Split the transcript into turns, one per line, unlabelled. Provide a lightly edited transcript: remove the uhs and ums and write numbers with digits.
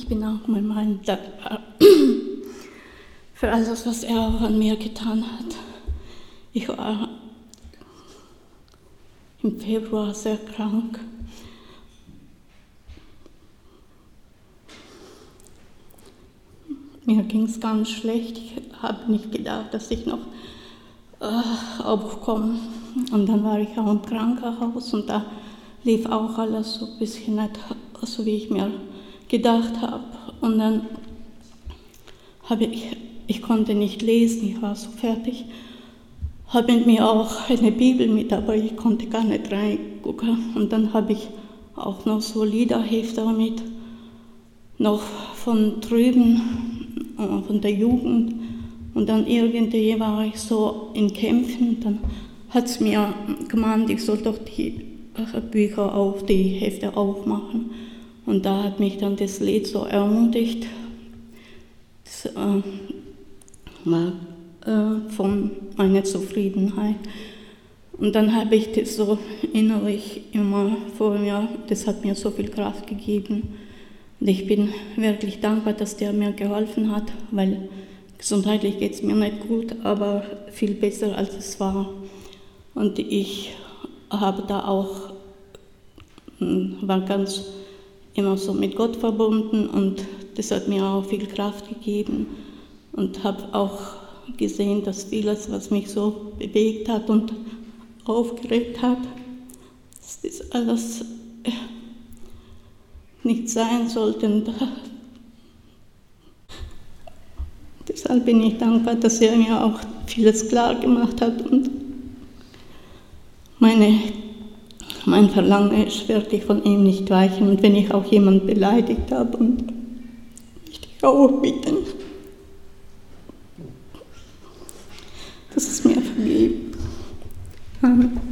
Ich bin auch meinem Mann dankbar für alles, was er auch an mir getan hat. Ich war im Februar sehr krank. Mir ging es ganz schlecht. Ich habe nicht gedacht, dass ich noch aufkomme. Und dann war ich auch im Krankenhaus und da lief auch alles so ein bisschen nicht so, wie ich mir gedacht habe. Und dann ich konnte nicht lesen, ich war so fertig. Habe mit mir auch eine Bibel mit, aber ich konnte gar nicht reingucken. Und dann habe ich auch noch so Liederhefte mit, noch von drüben, von der Jugend. Und dann irgendwie war ich so in Kämpfen, dann hat es mir gemahnt, ich soll doch die Bücher die Hefte aufmachen. Und da hat mich dann das Lied so ermutigt. Das war von meiner Zufriedenheit. Und dann habe ich das so innerlich immer vor mir, das hat mir so viel Kraft gegeben. Und ich bin wirklich dankbar, dass der mir geholfen hat, weil gesundheitlich geht es mir nicht gut, aber viel besser als es war. Und ich habe da auch, war ganz immer so mit Gott verbunden und das hat mir auch viel Kraft gegeben und habe auch gesehen, dass vieles, was mich so bewegt hat und aufgeregt hat, dass das alles nicht sein sollte. Und deshalb bin ich dankbar, dass er mir auch vieles klar gemacht hat und mein Verlangen ist wirklich von ihm nicht weichen. Und wenn ich auch jemanden beleidigt habe, und ich dich auch bitten, dass es mir vergibt. Amen.